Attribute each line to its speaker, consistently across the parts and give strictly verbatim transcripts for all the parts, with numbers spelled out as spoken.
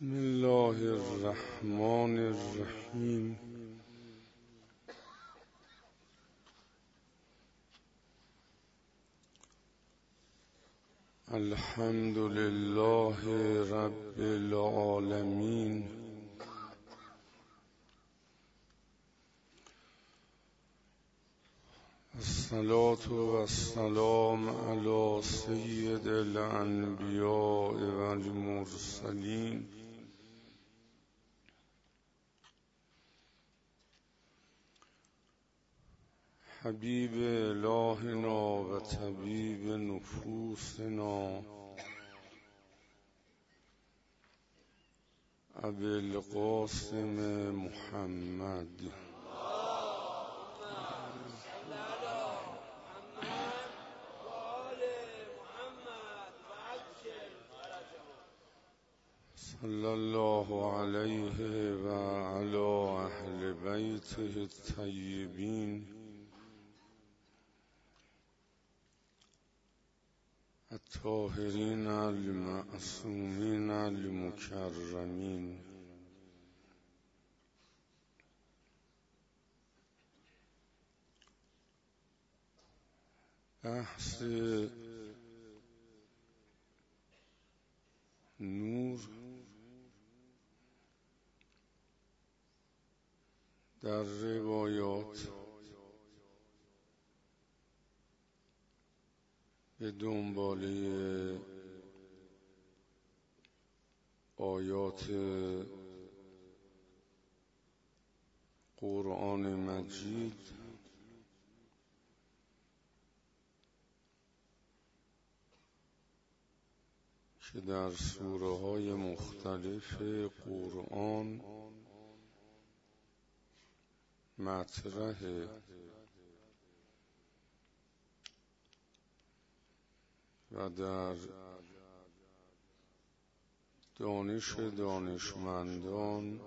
Speaker 1: بسم الله الرحمن الرحیم. الحمد لله رب العالمین. الصلاة والسلام علی سید الانبیاء والمرسلین حبیب الهنا و طبیب نفوسنا ابی القاسم محمد صلی الله علیه و علی اهل بیته الطیبین الطاهرین المعصومین المکرمین. بحث نور در روایات به دنباله آیات قرآن مجید که در سوره های مختلف قرآن مطرحه و در دانش دانشمندان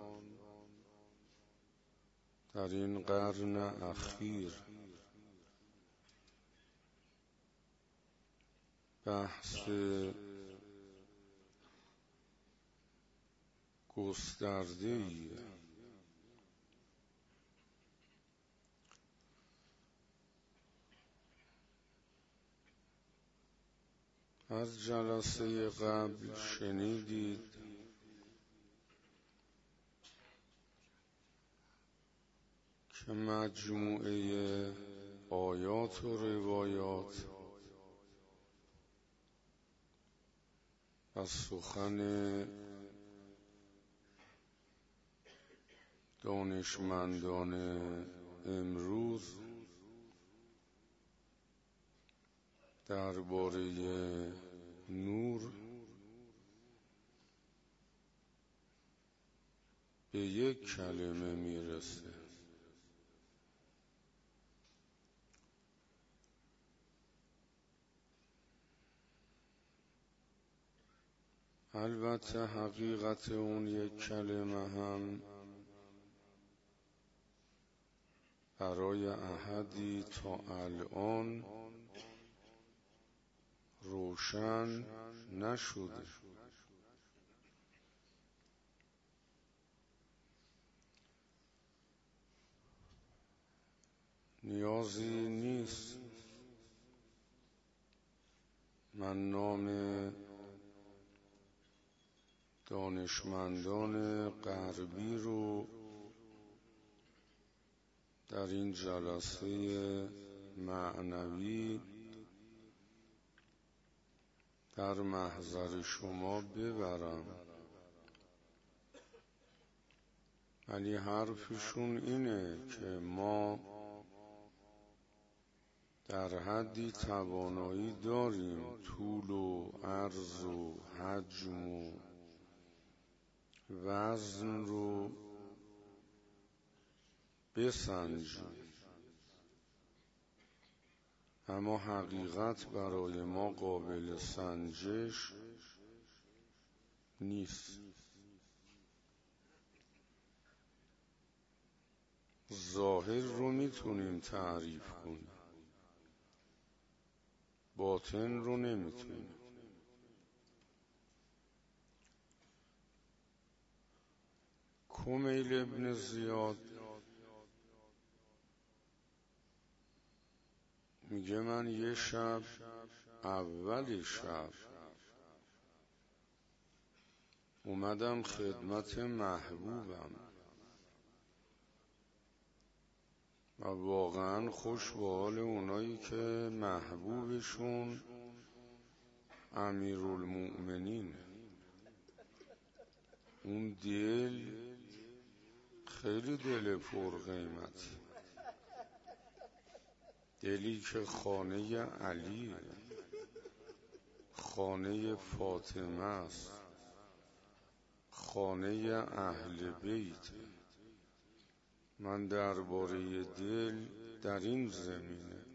Speaker 1: در این قرن اخیر بحث گسترده‌ای از جلسه قبل شنیدید که مجموعه آیات و روایات از سخن دانشمندان امروز درباره نور به یک کلمه میرسه: البته حقیقت اون یک کلمه هم برای احدی تا الان روشن نشده. نیازی نیست من نام دانشمندان غربی رو در این جلسه معنوی در محضر شما ببرم، ولی حرفشون اینه که ما در حدی توانایی داریم طول و عرض و حجم و وزن رو بسنجیم، اما حقیقت برای ما قابل سنجش نیست. ظاهر رو میتونیم تعریف کنیم، باطن رو نمیتونیم. کمیل ابن زیاد میگه من یه شب، اول شب اومدم خدمت محبوبم و واقعا خوش به حال اونایی که محبوبشون امیرالمؤمنین. اون دل خیلی دل پر قیمتی، دلی که خانه علی، خانه فاطمه است، خانه اهل بیت. من درباره دل در این زمینه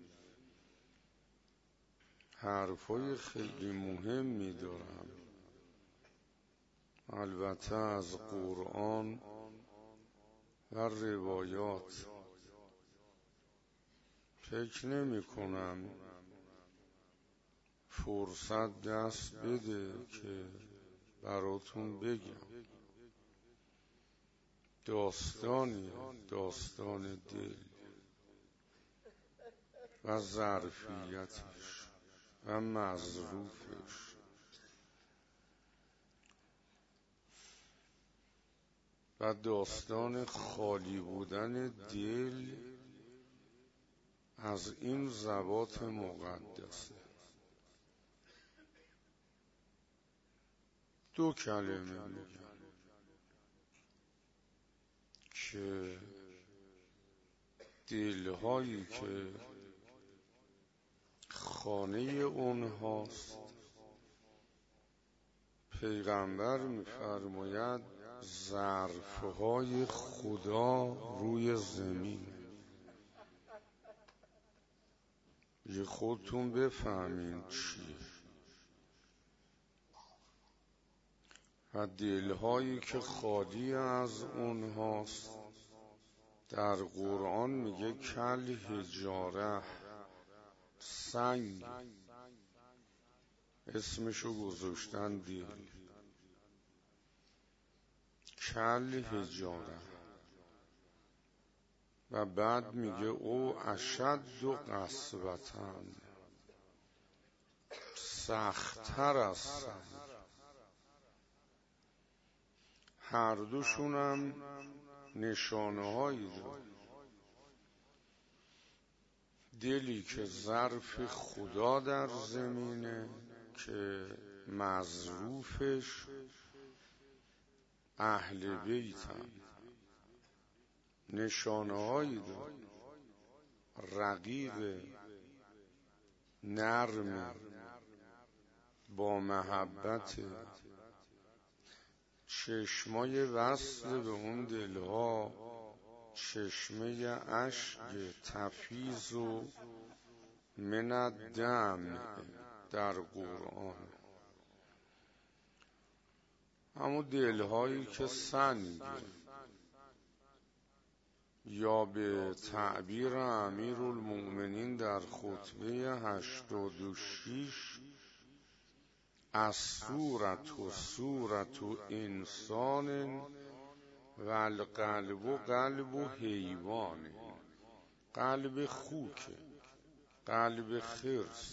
Speaker 1: حرفای خیلی مهمی دارم، البته از قرآن و روایات. فکر نمی کنم فرصت دست بده که براتون بگم. داستانی داستان دل و ظرفیتش و مظروفش. و داستان خالی بودن دل از این ضباط مقدسه. دو کلمه میگم که دلهایی که خانه اونهاست، پیغمبر میفرماید ظرفهای خدا روی زمین. یه خودتون بفهمین چیه. و دلهایی که خالی از اونهاست در قرآن میگه کل حجاره، سنگ، اسمشو گذاشتن دل، کل حجاره. و بعد میگه او اشد و قسوتن، سخت‌تر از سنگ. هر دوشونم نشانه هایی داره. دلی که ظرف خدا در زمینه که مظروفش اهل بیتن، نشانه هایی داره، رقیق، نرم، با محبت. چشمای وصل به اون دلها چشمه اشک تفیض و من الدم در قرآن. اما دلهایی که سنگ، یا به تعبیر امیرالمؤمنین در خطبه هشتاد و شش، الصورة و صورة انسان و القلب و قلب و حیوان. قلب خوکه، قلب خرس.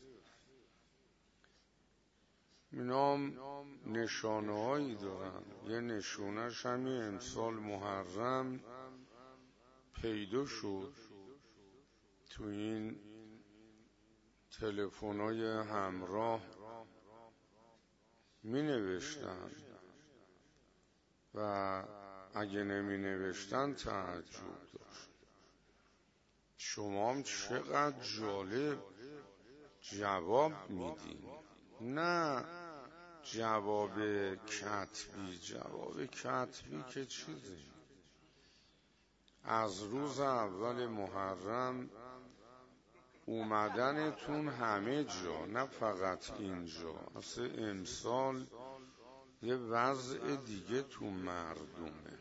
Speaker 1: اینام نشانه هایی دارن. یه نشونش همین امسال محرم پیدا شد تو این تلفن‌های همراه می نوشتن و اگه نمی نوشتن تعجب داشت. شما هم چقدر جالب جواب میدین. نه جواب کتبی، جواب کتبی که چیزی. از روز اول محرم اومدنتون همه جا، نه فقط اینجا. اصلا امسال یه وضع دیگه تو مردمه.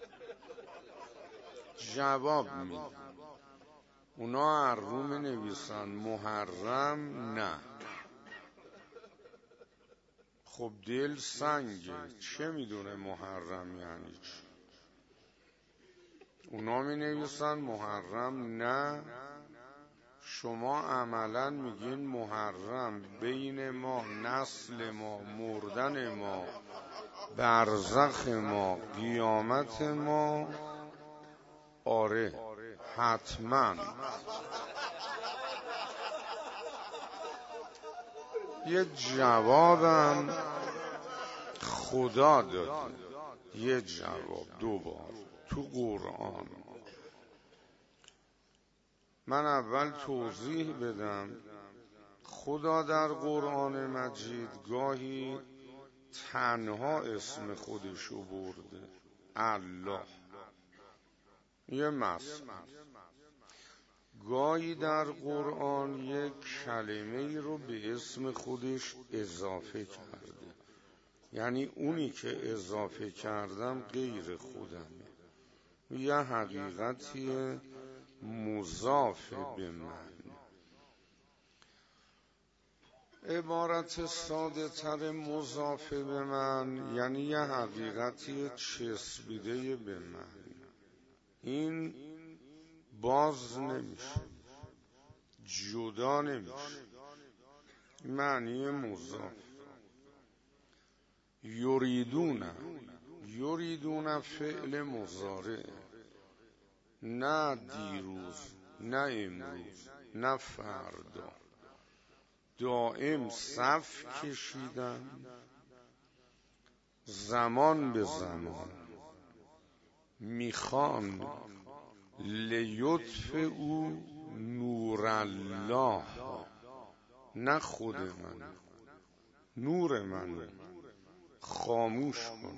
Speaker 1: جواب میدن. اونا هر رو می نویسن محرم، نه. خب دل سنگه، چه میدونه محرم یعنی چی؟ اونا می نویسن محرم. نه، شما عملا میگین محرم. بین ما، نسل ما، مردن ما، برزخ ما، قیامت ما، آره حتما. یه جوابم خدا داد، یه جواب دو بار تو قرآن. من اول توضیح بدم. خدا در قرآن مجید گاهی تنها اسم خودشو برده، الله، یه مثل. گاهی در قرآن یک کلمه ای رو به اسم خودش اضافه کرده، یعنی اونی که اضافه کردم غیر خودمه، یه حقیقتی مضاف به من. عبارت ساده تر مضاف به من یعنی یه حقیقتی چسبیده به من. این باز نمیشه، جدا نمیشه. معنی مضاف. یریدون، یریدون فعل مضارع، نه دیروز، نه امروز، نه فردا. دائم صف کشیدن، زمان به زمان میخوان لیطف او نور الله، نه خود من، نور من خاموش کن.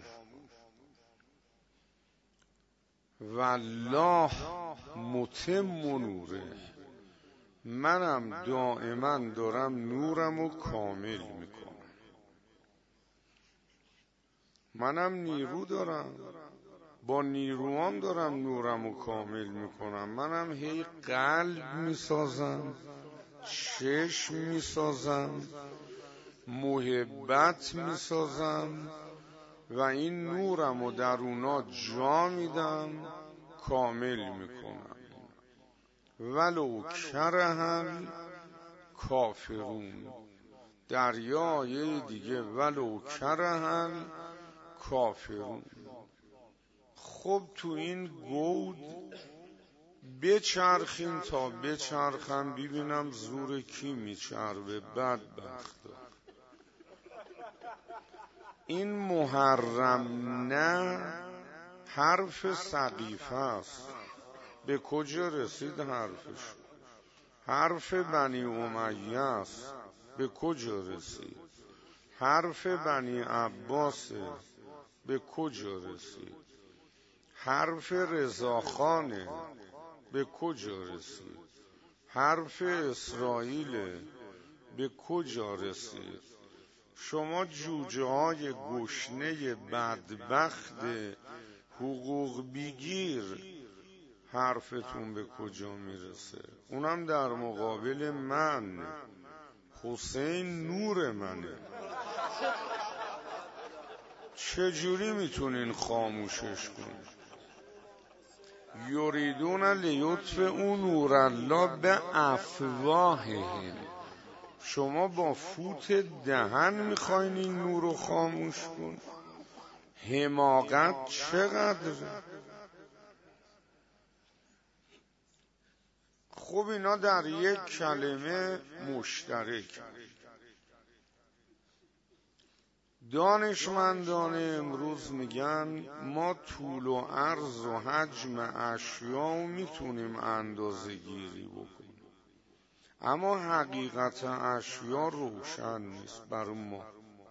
Speaker 1: والله متم نوره، منم دائما دارم نورمو کامل میکنم. منم نیرو دارم، با نیروام دارم نورمو کامل میکنم. منم هی قلب میسازم، چشم میسازم، محبت میسازم و این نورمو در اونا جا میدم، کامل میکنم. ولو کرهل کافرون. دریای دیگه ولو کرهل کافرون. خب تو این گود بچرخین تا بچرخم ببینم زور کی میچربه. بدبخت. این محرم نه حرف سقیفه است. به کجا رسید حرفش؟ حرف بنی امیه است. به کجا رسید؟ حرف بنی عباسه. به کجا رسید؟ حرف رضاخانه. به کجا رسید؟ حرف اسرائیل. به کجا رسید؟ شما جوجه های گشنه بدبخت حقوق بگیر، حرفتون به کجا میرسه؟ اونم در مقابل من. حسین نور منه. چجوری میتونین خاموشش کنین؟ یریدون لیطف او نور الله به افواههم. شما با فوت دهن میخواین این نور رو خاموش کن؟ حماقت چقدره؟ خب اینا در یک کلمه مشترک. دانشمندان امروز میگن ما طول و عرض و حجم اشیا میتونیم اندازه گیری بکنیم، اما حقیقت اشیا روشن نیست بر ما.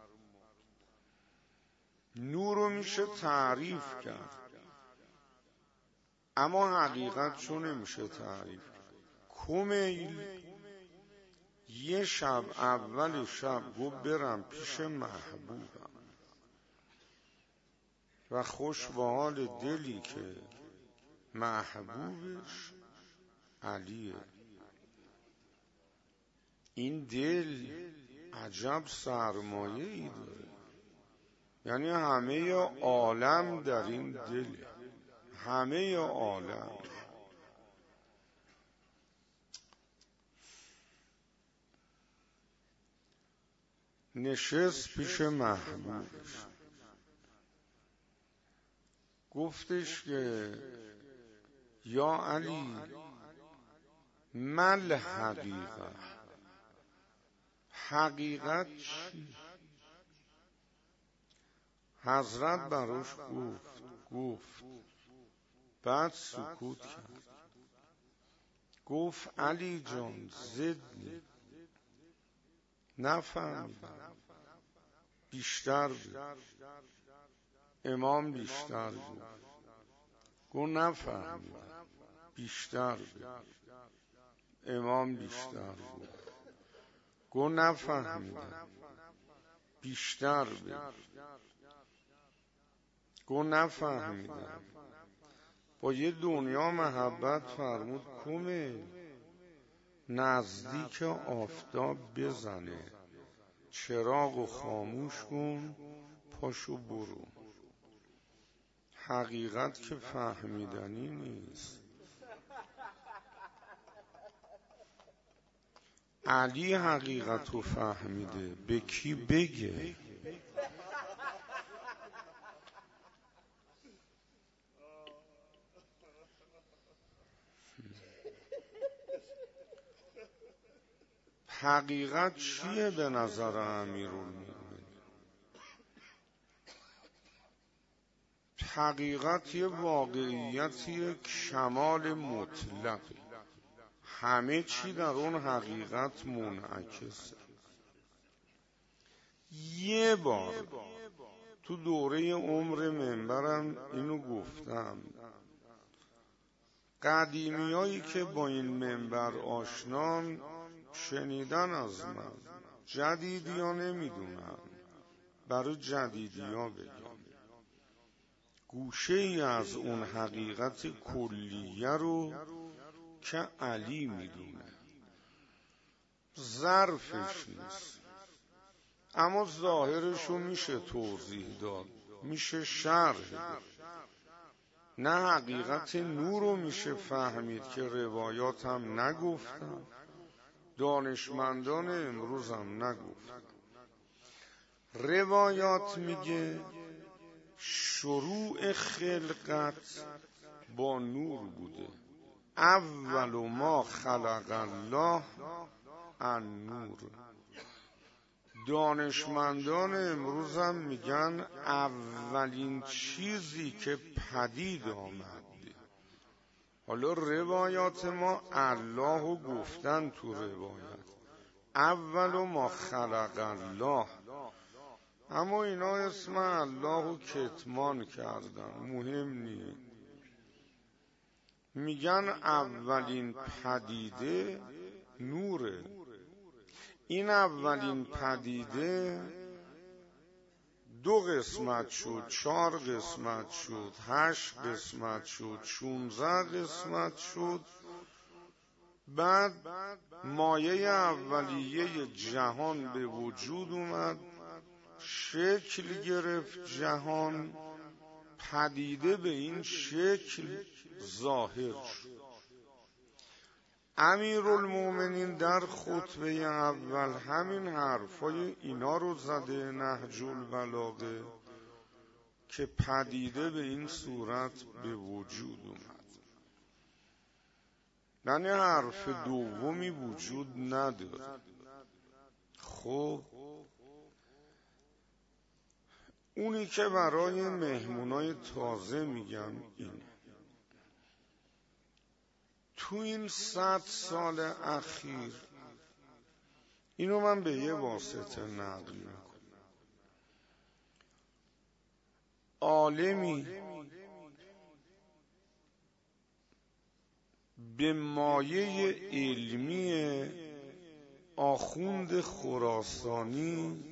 Speaker 1: نور رو میشه تعریف کرد، اما حقیقت چون نمیشه تعریف کرد. کمیل یه شب اول شب گفت برم پیش محبوبم و خوش به حال دلی که محبوبش علیه. این دل عجب سرمایه ای داره، یعنی همه عالم در این دله، همه عالم. نشست پیش محبوبش، گفتش که یا علی مل حقیقت، حقیقت چی؟ حضرت براش گفت گفت بعد سکوت کرد. گفت علی جان زدنی، نفهمیدم، بیشتر بود. امام بیشتر بود. گفت نفهمیدم، بیشتر بود. امام بیشتر بود. گفت نفهمیدم، بیشتر بود. گفت نفهمیدم. با یه دنیا محبت فرمود کمه نزدیک آفتاب بزنه، چراغو خاموش کن، پاشو برو. حقیقت که فهمیدنی نیست. علی حقیقتو فهمیده، به کی بگه؟ حقیقت چیه به نظر امیرالمومنین؟ حقیقت یه واقعیتی کمال مطلق، همه چی در اون حقیقت منعکسه. یه بار تو دوره عمر منبرم اینو گفتم، قدیمیایی که با این منبر آشنان شنیدن از من، جدیدی ها نمیدونم، برای جدیدی ها بگم. گوشه ای از اون حقیقت کلیه رو که علی میدونه، ظرفش نیست، اما ظاهرشو میشه توضیح داد، میشه شرح داد. نه حقیقت نور رو میشه فهمید که روایات هم نگفتن، دانشمندان امروز هم نگفتن. روایات میگه شروع خلقت با نور بوده، اول ما خلق الله النور. دانشمندان امروز هم میگن اولین چیزی که پدید آمد. حالا روایات ما الله گفتن تو روایت اول ما خلق الله، اما اینا اسم الله کتمان کردن، مهم نیست. میگن اولین پدیده نوره. این اولین پدیده دو قسمت شد، چهار قسمت شد، هشت قسمت شد، شونزده قسمت شد. بعد مایه اولیه جهان به وجود اومد، شکل گرفت جهان، پدیده به این شکل ظاهر شد. امیرالمومنین در خطبه اول همین حرفای اینا رو زده، نهج البلاغه، که پدیده به این صورت به وجود اومد. یعنی حرف دومی وجود نداره. خب اونی که برای مهمونای تازه میگم اینه، تو این صد سال اخیر، اینو من به یه واسطه نقل میکنم، عالمی به مایه علمی آخوند خراسانی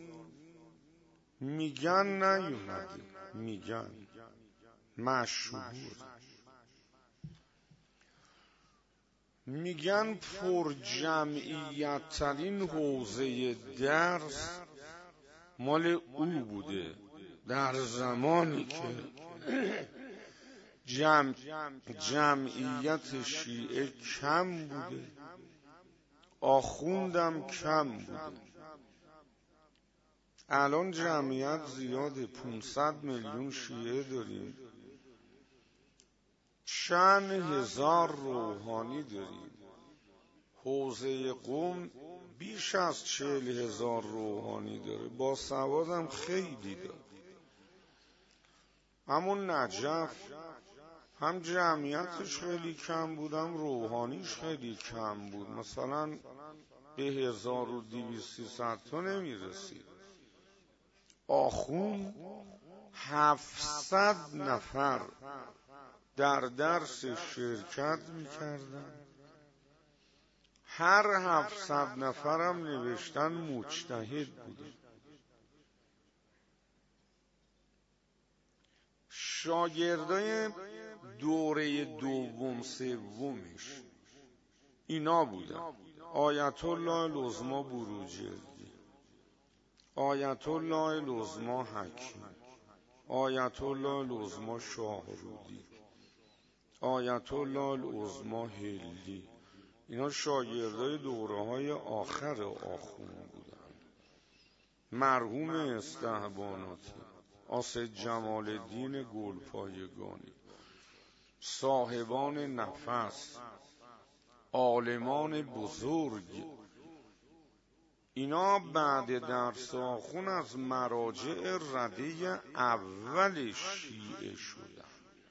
Speaker 1: میگن نیومده، میگن مشهور، میگن پر جمعیت ترین حوزه درس مال او بوده در زمانی که جمع جمعیت شیعه کم بوده، آخوندم کم بوده. الان جمعیت زیاده، پونصد میلیون شیعه داریم، چند هزار روحانی داریم. حوزه قم بیش از چهل هزار روحانی داره، با سوادم خیلی داره. همون نجف هم جمعیتش خیلی کم بود، هم روحانیش خیلی کم بود، مثلا به هزار و دویست سیصد تا نمیرسید. آخون هفتصد نفر در درس شرکت میکردن، هر هفتصد نفرم نوشتن مجتهد بوده. شاگردای دوره دوم سومش اینا بودن: آیت الله العظمی بروجردی، آیت الله العظمی حکیم، آیت الله العظمی شاهرودی، آیت الله العظمی هلی. اینا شاگردای دوره های آخر آخون بودن. مرحوم استهباناتی، آسد جمال الدین گلپایگانی، صاحبان نفس، عالمان بزرگ، اینا بعد درس آخون از مراجع رده اول شیعه شدن.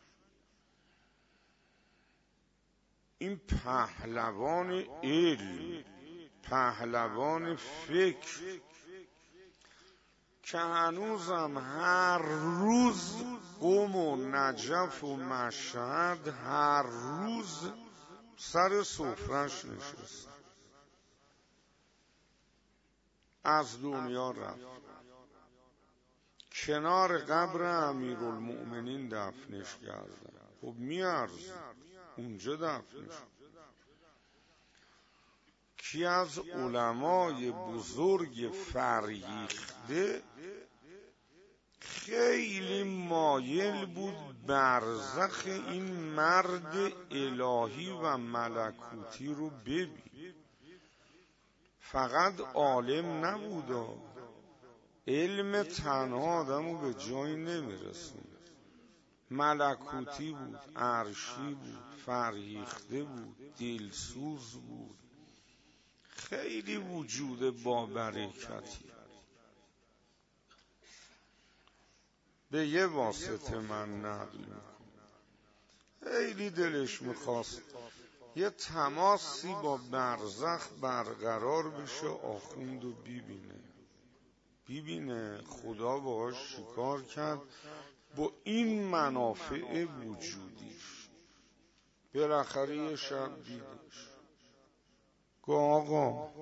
Speaker 1: این پهلوان علم، پهلوان فکر که هنوزم هر روز قم و نجف و مشهد هر روز سر سفرش نشست، از دنیا رفت. کنار قبر امیرالمؤمنین دفنش کردن. خب میارزه اونجا دفنش. کی از علمای بزرگ فرهیخته خیلی مایل بود برزخ این مرد الهی و ملکوتی رو ببین. فقط عالم نبودا، علم تنها آدمو به جایی نمیرسونه. ملکوتی بود، عرشی بود، فرهیخته بود، دلسوز بود، خیلی وجود با برکتی. به یه واسطه من نقل میکنم، خیلی دلش میخواست یه تماسی با برزخ برقرار بشه، آخوند و ببینه ببینه خدا باهاش چیکار کرد با این منافع وجودیش. بالاخره یه شب دیدش، گو آقا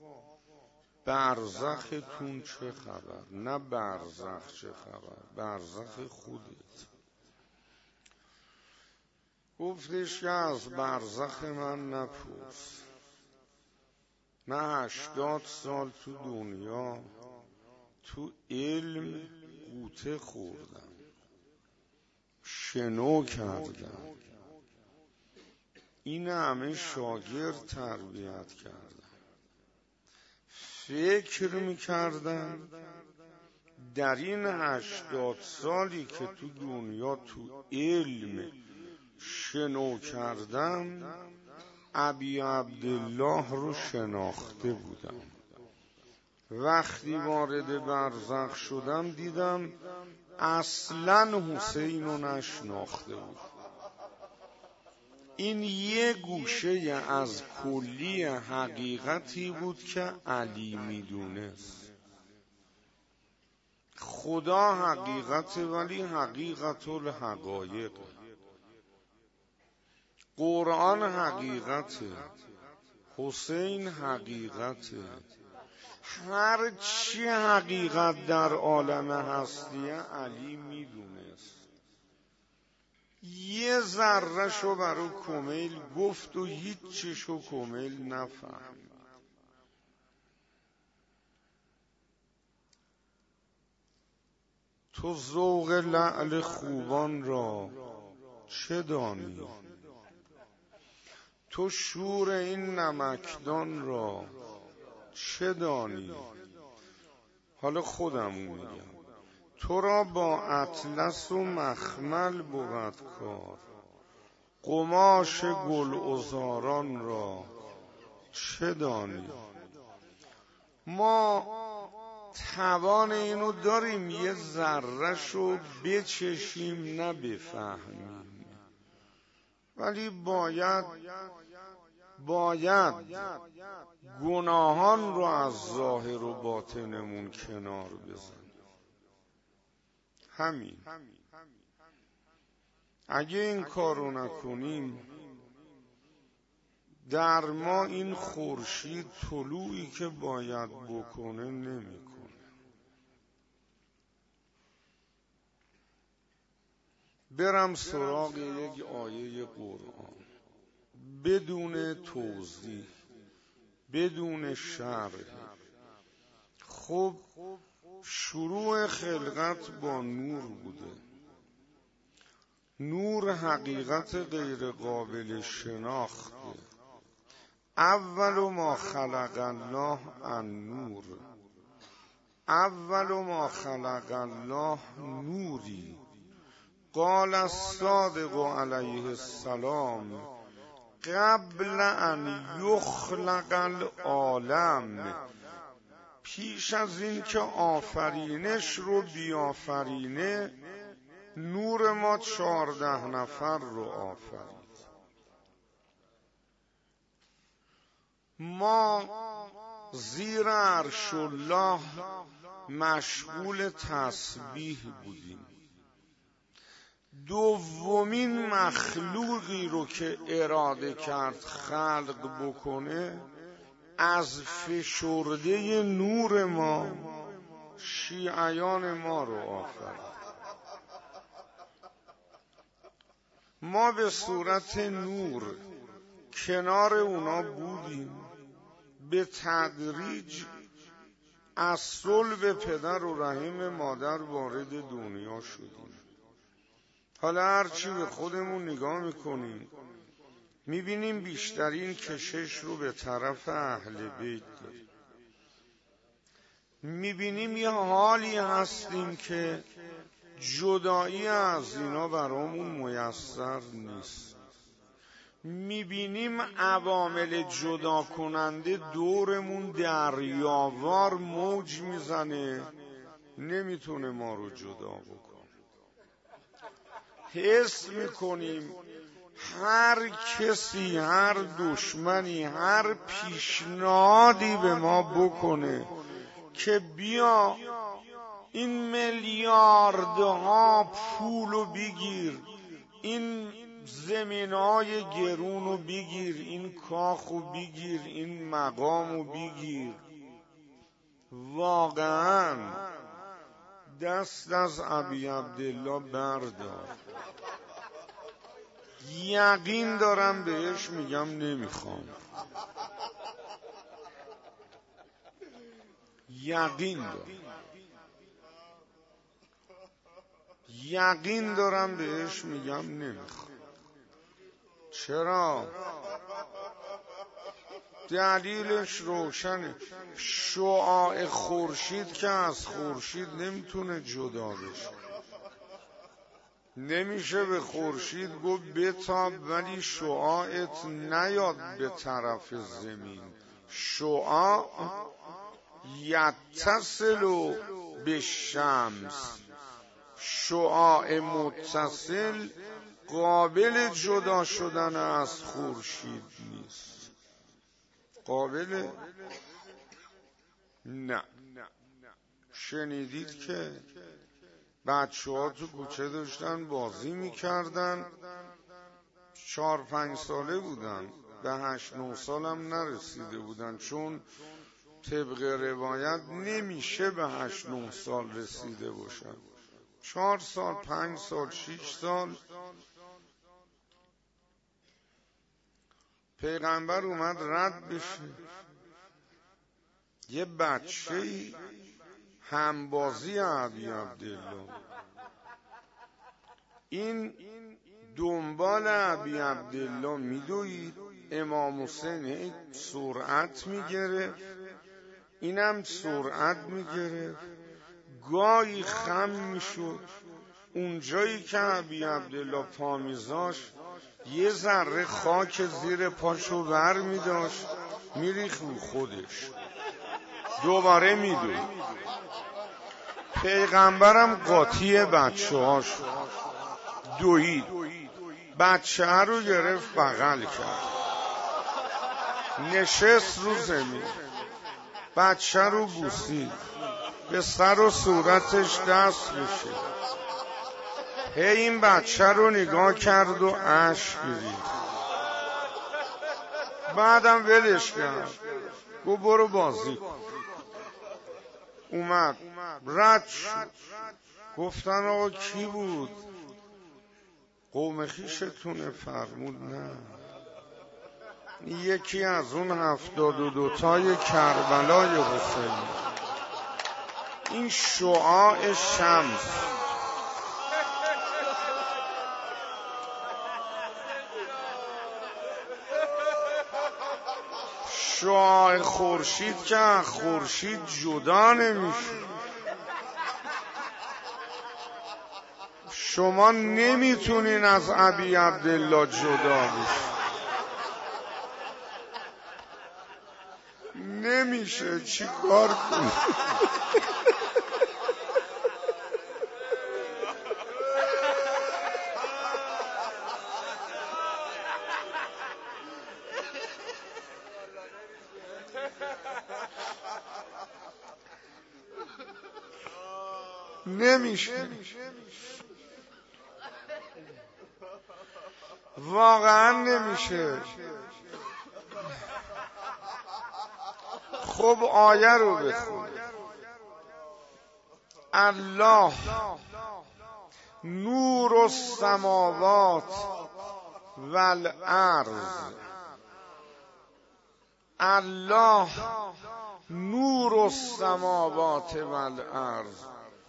Speaker 1: برزختون چه خبر؟ نه برزخ چه خبر، برزخ خودت. گفتش که از برزخ من نپرس، من هشتاد سال تو دنیا تو علم غوطه خوردم، شنو کردم، این همه شاگرد تربیت کردم، فکر میکردم در این هشتاد سالی که تو دنیا تو علم شنو کردم ابی عبدالله رو شناخته بودم. وقتی وارد برزخ شدم دیدم اصلا حسین رو نشناخته بود. این یه گوشه از کلی حقیقتی بود که علی میدونست. خدا حقیقت، ولی حقیقت الحقایق. قرآن حقیقته، حسین حقیقته، هر چی حقیقت در عالم هستیه علی میدونست. یه ذره شو برو کمیل گفت و هیچ چیشو کمیل نفهمید. تو ذوق لعل خوبان را چه دانی؟ تو شور این نمکدان را چه دانی؟ حالا خودمون میگم، تو را با اطلس و مخمل بود کار، قماش گلعذاران را چه دانی؟ ما توان اینو داریم یه ذره‌شو بچشیم نه بفهمیم، ولی باید باید گناهان رو از ظاهر و باطنمون کنار بزنیم. همین. اگه این کارو نکنیم در ما این خورشید طلوعی که باید بکنه نمیکنه. برم سراغ یک آیه قرآن بدون توضیح، بدون شرح. خب شروع خلقت با نور بوده. نور حقیقت غیر قابل شناخته. اول ما خلق الله النور، اول ما خلق الله نوری. قال الصادق علیه السلام قبل ان یخلق العالم، پیش از این که آفرینش رو بیافرینه نور ما چهارده نفر رو آفرید. ما زیر عرش الله مشغول تسبیح بودیم. دومین مخلوقی رو که اراده کرد خلق بکنه از فشرده نور ما شیعیان ما رو آفرید. ما به صورت نور کنار اونا بودیم، به تدریج از صلب پدر و رحم مادر وارد دنیا شدیم. حالا هرچی به خودمون نگاه میکنیم میبینیم بیشترین کشش رو به طرف اهل بیت داریم. میبینیم یه حالی هستیم که جدایی از اینا برامون میسر نیست. میبینیم عوامل جدا کننده دورمون دریاوار موج میزنه، نمیتونه ما رو جدا بکنه. حس میکنیم هر کسی، هر دشمنی، هر پیشنهادی به ما بکنه که بیا این میلیاردها پولو بگیر، این زمینای گرونو بگیر، این کاخو بگیر، این مقامو بگیر، واقعا دست از ابی عبدالله بردار. یقین دارم بهش میگم نمیخوام، یقین دارم یقین دارم بهش میگم نمیخوام. چرا؟ دلیلش روشنه. شعاع خورشید که از خورشید نمیتونه جدا بشه. نمیشه به خورشید گفت بتاب ولی شعاعت نیاد به طرف زمین. شعاع یتصل به شمس، شعاع متصل قابل جدا شدن از خورشید نیست. قابل؟ نه. شنیدید که بچه ها تو کوچه داشتن بازی میکردن، چهار پنج ساله بودن، به هشت نه سالم نرسیده بودن، چون طبق روایت نمیشه به هشت نه سال رسیده باشن. چهار سال، پنج سال، شیش سال پیغمبر اومد رد بشه. یه بچه‌ای همبازی ابی عبدالله، این دنبال ابی عبدالله میدوید. امام حسین سرعت میگرفت، اینم سرعت میگرفت، گاهی خم میشد. اونجایی که ابی عبدالله پا میذاشت یه ذره خاک زیر پاشو ور میداشت میریخت رو خودش، دوباره میدوید. پیغمبرم قاطی بچه هاش دوید، بچه رو گرفت بغل کرد، نشست رو زمین، بچه رو بوسید، به سر و صورتش دست بشه. هی این بچه رو نگاه کرد و اشک ریخت. بعدم ولش کرد، گفت برو بازی کن. اومد رد شد. گفتن آقا کی بود؟ قوم خویشتونه؟ فرمود نه، یکی از اون هفتاد و دوتای کربلای حسین، این شعاع شمس. شعاع خورشید که خورشید جدا نمیشه. شما نمیتونین از ابی عبدالله جدا بشین، نمیشه. چی کار کنی؟ نمیشه، واقعا نمیشه. خب آیه رو بخون. الله نور السماوات والارض، الله نور السماوات والارض.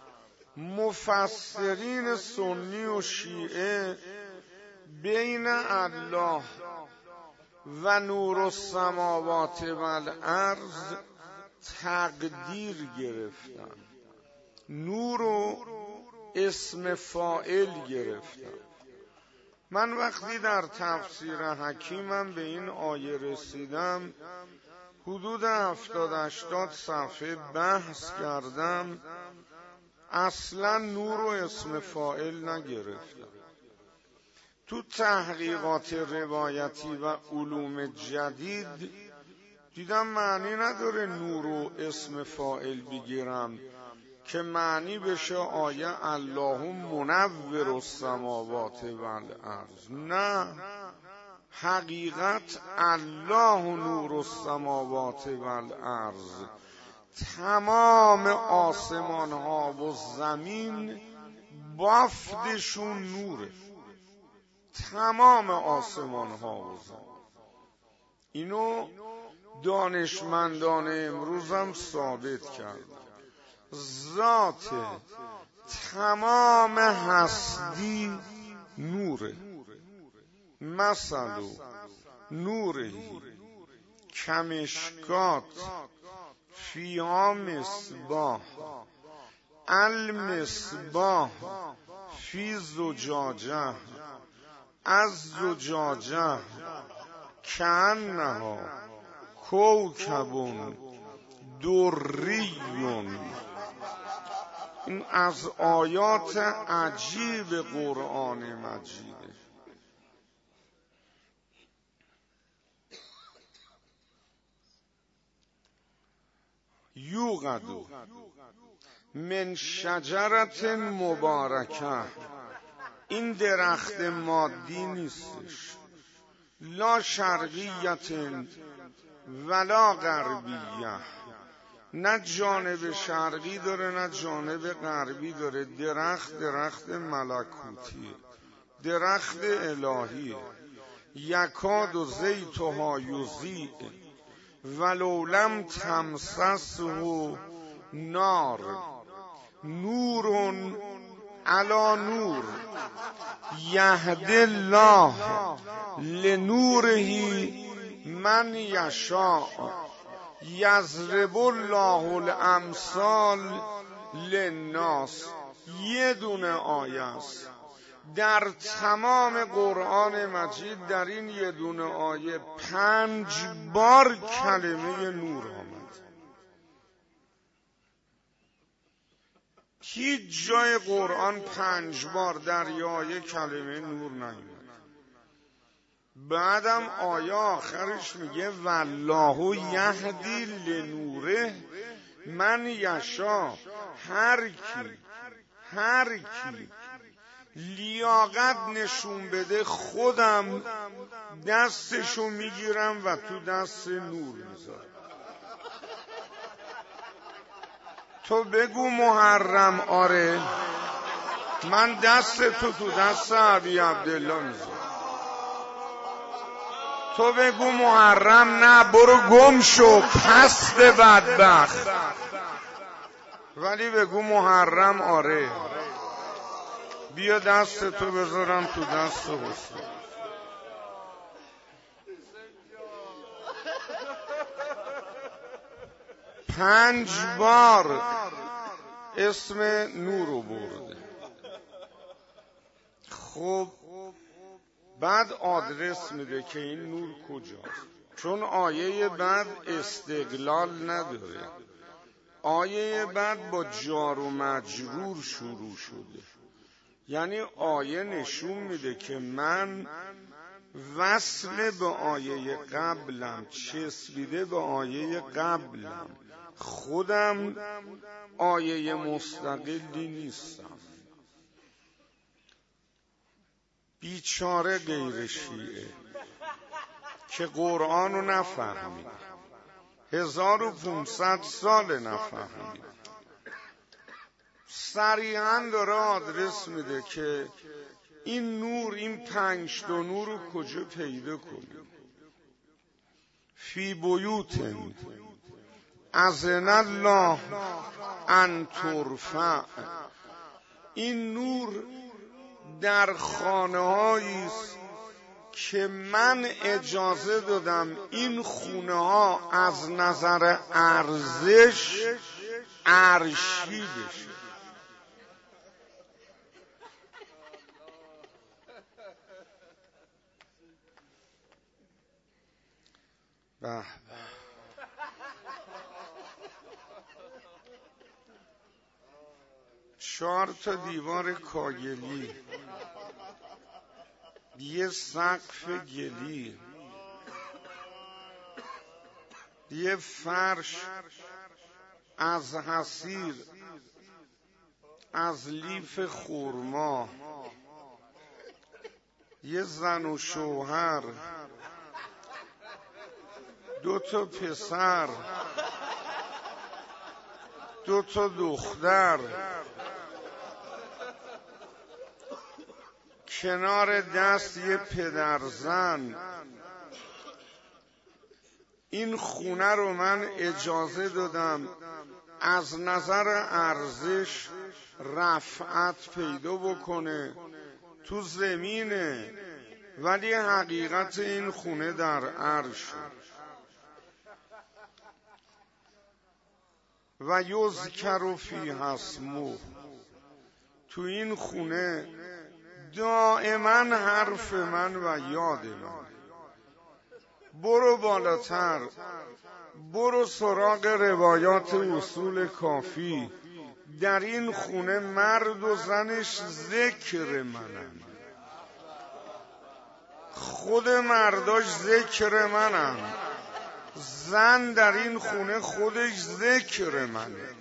Speaker 1: مفسرین سنی و شیعه بین الله و نور السماوات والارض تقدیر گرفتن، نور و اسم فاعل گرفتن. من وقتی در تفسیر حکیمم به این آیه رسیدم، حدود هفتاد هشتاد صفحه بحث کردم، اصلا نور و اسم فاعل نگرفتم. تو تحقیقات روایتی و علوم جدید دیدم معنی نداره نور و اسم فاعل بگیرم که معنی بشه آیه الله منور السماوات والارض. نه، حقیقت الله نور السماوات والارض، تمام آسمان ها و زمین بافتشون نوره، تمام آسمان ها و زمین. اینو دانشمندان امروز هم ثابت کردن. ذات تمام هستی نوره. مثل نوری کمشکات فیها مصباح، المصباح فی زجاجه، از زجاجه کأنها کوکب دری. این از آیات عجیب قرآن مجیده. یوقد من شجرت مبارکه، این درخت مادی نیستش، لا شرقیت ولا غربیه، نه جانب شرقی داره نه جانب غربی داره. درخت درخت ملکوتیه، درخت الهیه. یکاد و زیتها یضیء ولو لم تمسسه نار، نور علی نور. یهد الله لنوره من یشاء یضرب الله الامثال للناس. یه دونه آیه است در تمام قرآن مجید، در این یه دونه آیه پنج بار کلمه نور آمد. هیچ جای قرآن پنج بار در یه آیه کلمه نور نیامد. بعدم آیه آخرش میگه والله یهدی لنوره من یشا. هر کی هر کی لیاقت نشون بده خودم دستشو میگیرم و تو دست نور میذارم. تو بگو محرم آره، من دست تو تو دست ابی عبدالله میذارم. تو بگو محرم نه، برو گم شو پست بدبخت. ولی بگو محرم آره، بیا دست تو بذارم تو دست حسین. پنج بار اسم نور رو برده. خب بعد آدرس میده که این نور کجاست، چون آیه بعد استقلال نداره. آیه بعد با جار و مجرور شروع شده، یعنی آیه نشون میده که من وصل به آیه قبلم، چسبیده به آیه قبلم، خودم آیه مستقلی نیستم. بیچاره غیر شیعه که قرآن رو نفهمید، هزار و پونصد سال نفهمید. صریحاً داره آدرس میده که این نور، این پنج تا نور رو کجا پیدا کنیم. فی بیوتن اذن الله ان ترفع. این نور در خانه‌هایی است که من اجازه دادم این خونه ها از نظر ارزش عرشی بشه. به چهار تا دیوار کاگلی، یه سقف گلی، یه فرش از حصیر، از لیف خرما، یه زن و شوهر، دو تا پسر، دو تا دختر، کنار دست یه پدرزن. این خونه رو من اجازه دادم از نظر ارزش رفعت پیدا بکنه، تو زمینه، ولی حقیقت این خونه در عرش. و یذکر فیها اسمه. تو این خونه دائما حرف من و یاد من. برو بالاتر، برو سراغ روایات اصول کافی. در این خونه مرد و زنش ذکر منن، خود مرداش ذکر منن، زن در این خونه خودش ذکر منه.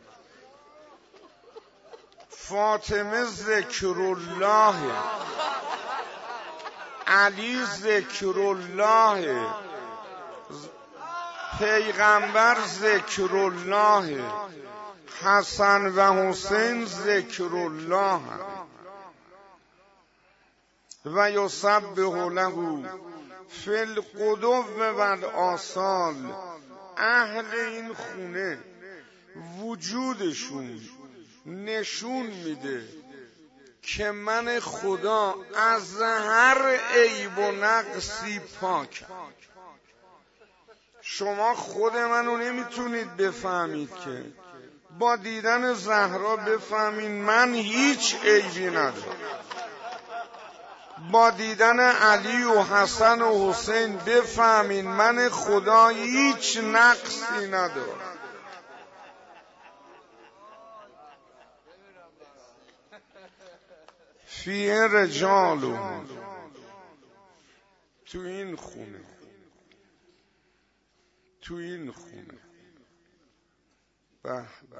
Speaker 1: فاطمه ذکر الله، علی ذکر الله، پیغمبر ذکر الله، حسن و حسین ذکر الله. و یسبح له فی الغدو و الآصال. اهل این خونه وجودشون نشون میده که من خدا از هر عیب و نقصی پاکم. شما خود منو نمیتونید بفهمید که با دیدن زهرا بفهمین من هیچ عیبی ندارم، با دیدن علی و حسن و حسین بفهمین من خدا هیچ نقصی ندارم. فیه رجال، تو این خونه تو این خونه به به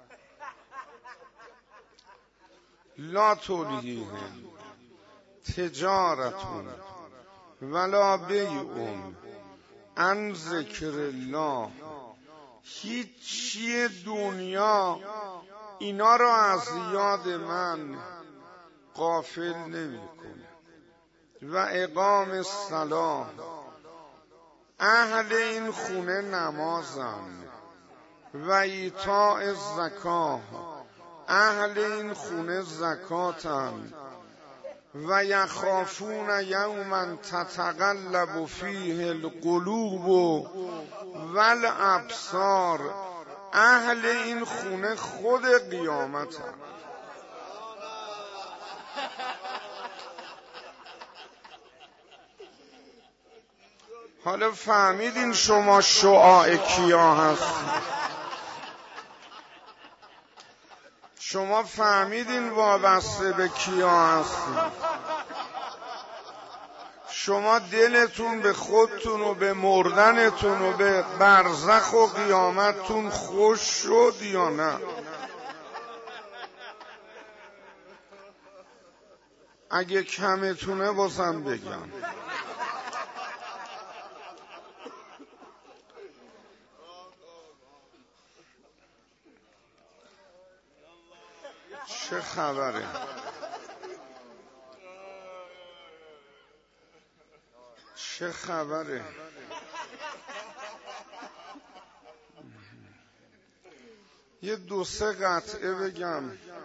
Speaker 1: لا تلهیهم تجارتون ولا بیعون عن ذکر الله. هیچی دنیا اینا را از یاد من غافل نمیکنه. و اقام الصلاة، اهل این خونه نمازن. و ایتاء الزکاه، اهل این خونه زکاتن. و یخافون یوما تتقلب فیه القلوب والابصار، اهل این خونه خود قیامتن. حالا فهمیدین شما شعاع کیا هستید؟ شما فهمیدین وابسته به کیا هستید؟ شما دلتون به خودتون و به مردنتون و به برزخ و قیامتتون خوش شد یا نه؟ اگه کمتونه بازم بگم. چه خبره؟ چه خبره؟ یه دو سه قطعه بگم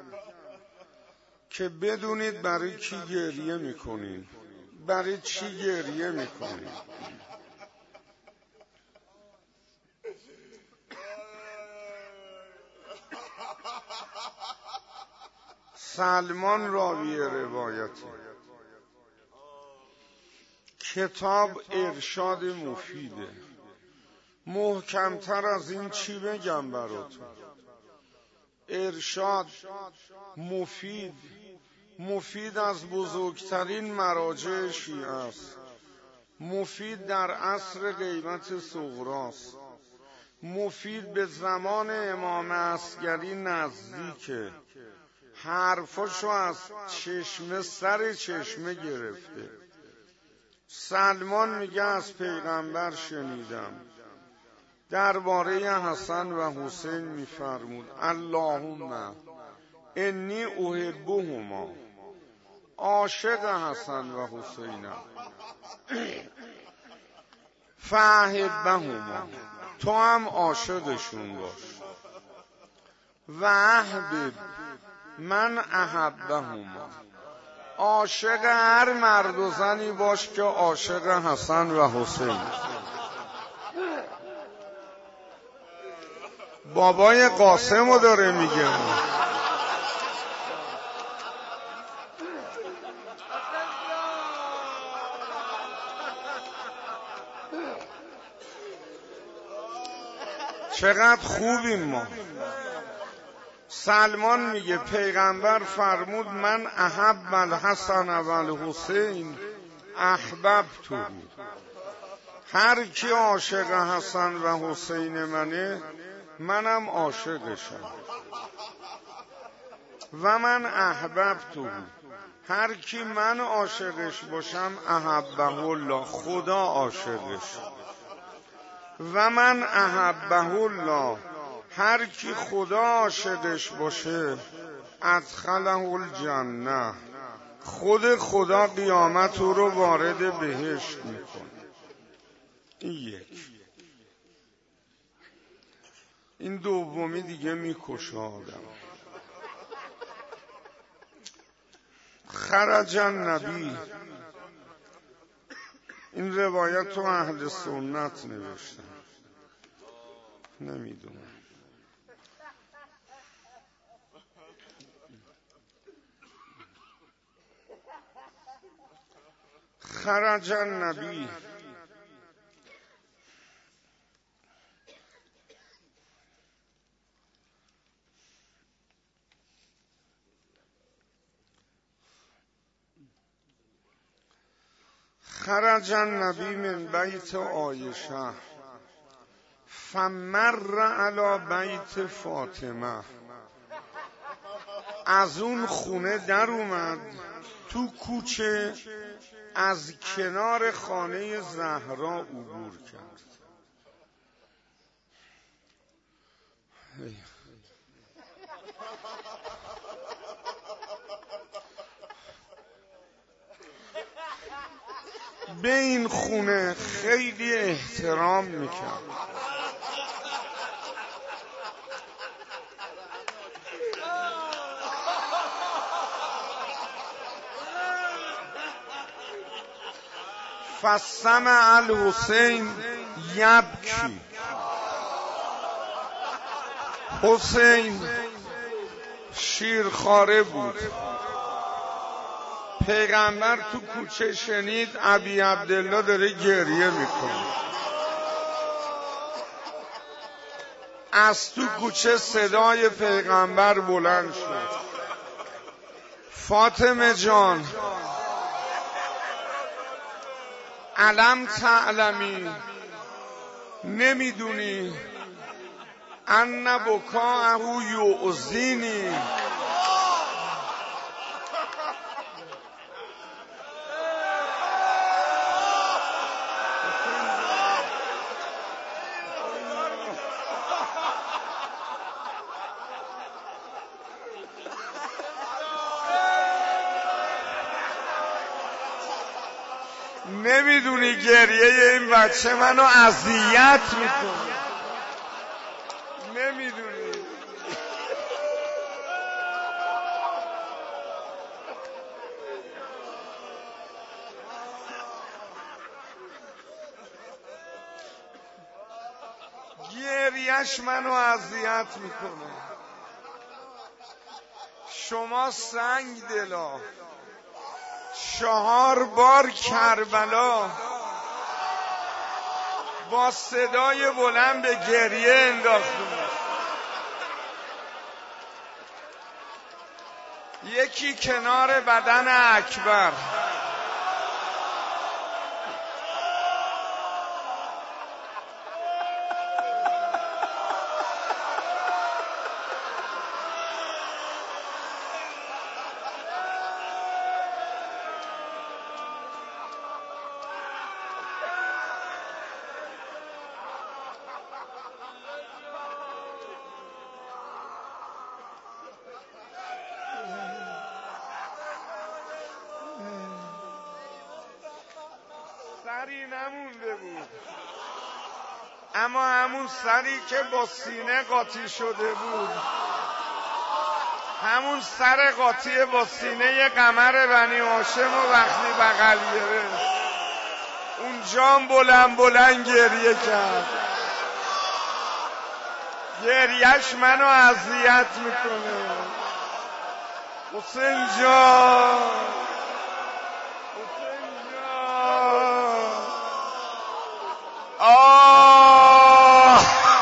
Speaker 1: که بدونید برای کی گریه میکنین، برای چی گریه میکنین. سلمان راوی روایتی، کتاب ارشاد مفیده. محکمتر از این چی بگم براتون؟ ارشاد مفید، مفید از بزرگترین مراجع شیعه است. مفید در عصر غیبت صغراست. مفید به زمان امام عسکری نزدیکه. حرفاشو از چشمه سر چشمه گرفته. سلمان میگه از پیغمبر شنیدم درباره حسن و حسین میفرمود اللهم انی احبهما، عاشق حسن و حسینم، فاحبهما، تو هم عاشقشون باش. و احبب من احبهما، عاشق هر مرد و زنی باش که عاشق حسن و حسین. بابای قاسمو داره میگه. چقدر خوبیم ما. سلمان میگه پیغمبر فرمود من احب الحسن و الحسین احببته، هر کی عاشق حسن و حسین منه منم عاشقشم. و من احببته، هر کی من عاشقش باشم احبه الله، خدا عاشقش. و من احبه الله، هر کی خدا عاشقش باشه ادخله الجنه، خود خدا قیامت او رو وارد بهشت میکنه. این یک. این دومی دیگه میکشه آدم. خرج النبی. این روایت رو اهل سنت نوشتن، نمیدونم. خرج النبی، خرج النبی من بیت عایشه فمر علی بیت فاطمه. از اون خونه در اومد تو کوچه، از کنار خانه زهرا عبور کرد. به این خونه خیلی احترام میکرد. فسمع الحسین یبکی. حسین شیرخواره بود. پیغمبر تو کوچه شنید ابی عبدالله داره گریه میکنه. از تو کوچه صدای پیغمبر بلند شد، فاطمه جان علم تعلمی، نمیدونی ان بکاءه یؤذینی. نمیدونی گریه این بچه منو اذیت میکنه، نمیدونی. گریهش منو اذیت میکنه. شما سنگ دلا، چهار بار کربلا با صدای بلند به گریه انداختون. یکی کنار بدن اکبر، سری نمونده بود، اما همون سری که با سینه قاطی شده بود، همون سر قاطی با سینه قمر بنی هاشم و وقتی بغل گرفت اونجا بلند بلند گریه کرد. گریهش منو اذیت میکنه. حسین جان، آه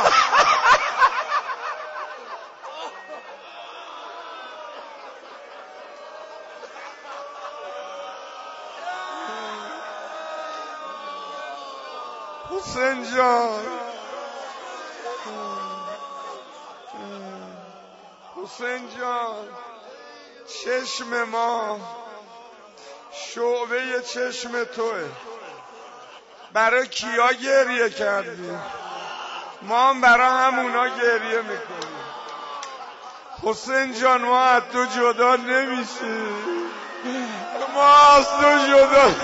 Speaker 1: حسین جان، حسین جان، چشم ما شعبه چشم توه. برای کیا گریه کردی؟ ما هم برای همونا گریه میکنیم. حسین جان ما از تو جدا نمیشیم، ما از تو جدا.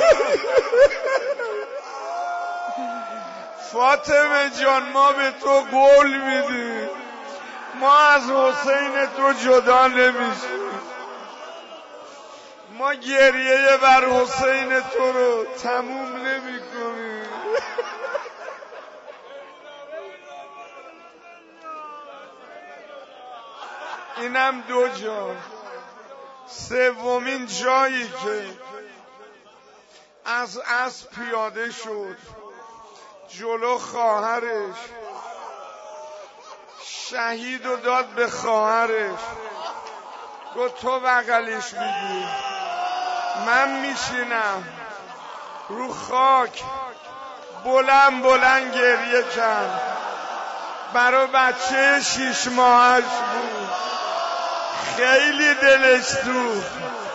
Speaker 1: فاطمه جان ما به تو قول میدیم، ما از حسین تو جدا نمیشیم، ما گریه بر حسین تو رو تموم نمی کنیم. اینم دو جا. سومین جایی که از اسب پیاده شد جلو خواهرش، شهید و داد به خواهرش، گفت تو بغلش میگی، من میشینم رو خاک. بلند بلند گریه کرد. برای بچه شیش ماهش بود. خیلی دلش سوخت.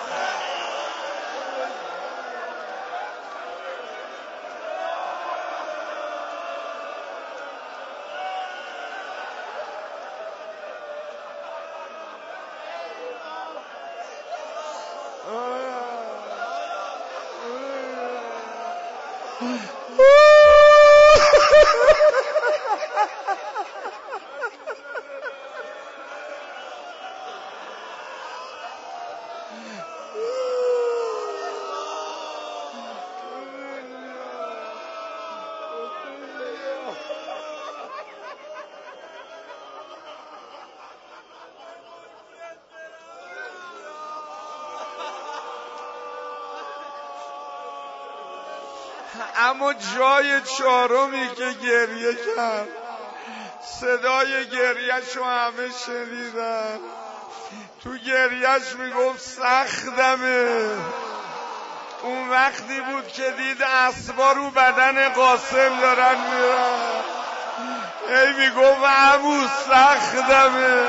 Speaker 1: اما جای چهارمی که گریه کرد، صدای گریهش رو همه شنیدن. تو گریهش میگفت سختمه. اون وقتی بود که دید اسبا رو بدن قاسم دارن میرن، ای میگفت عمو سختمه،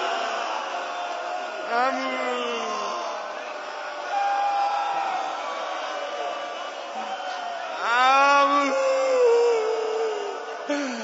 Speaker 1: عمو. عمو